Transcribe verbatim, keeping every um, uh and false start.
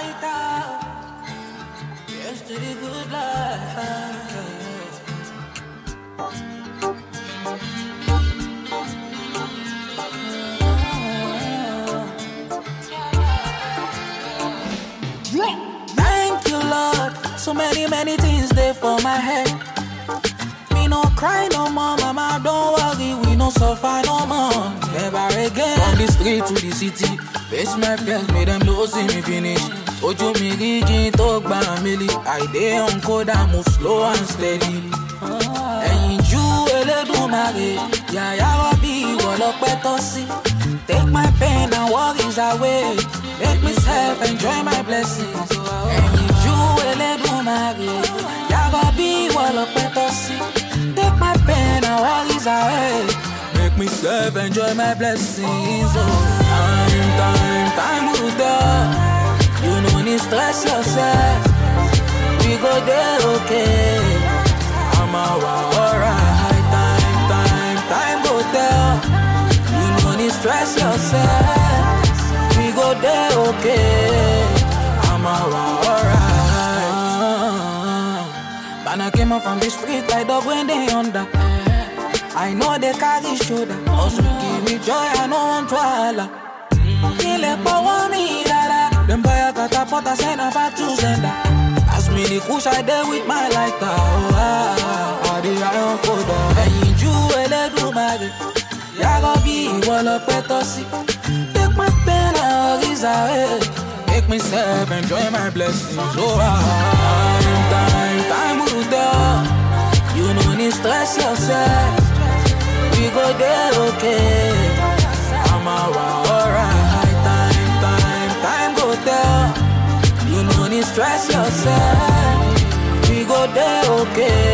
lighter. Here's to the good life. Thank you, Lord. So many, many things there for my head. Me no cry no more, mama, don't worry. We no suffer no more, never again. From the street to the city, face my fears, make them know see me finish. Ojo mi rigi talk by a milli. I dey on code, I move slow and steady. And you Eledumare, yeah, yeah, be what up better see. Take my pain and worries away. Make myself enjoy my blessings. And you Eledumare, yeah, be what up better see. Take my pain and worries away. Make myself enjoy my blessings. Oh, time, time, time will tell. You no need stress yourself. We go there, okay. I'm alright. Time, time, time go tell. You no need stress yourself. We go there, okay. I'm alright. Man, I came up from the street like dog when they under. I know they carry shoulder. Also give me joy, I know I'm twala. Kill it for one me, dada. Them boy I got a pot, I send a fat to sender. As me the kush I there with my lighter. Oh, ah, ah, the iron coda. And you Eledumare, ya go be one up better see. Take my pain and worries away. Make myself enjoy my blessings. Oh, ah, time, time, time will tell. You no need stress yourself. We go there, okay. I'm alright. Time, time, time go tell. You no need stress yourself. We go there, okay.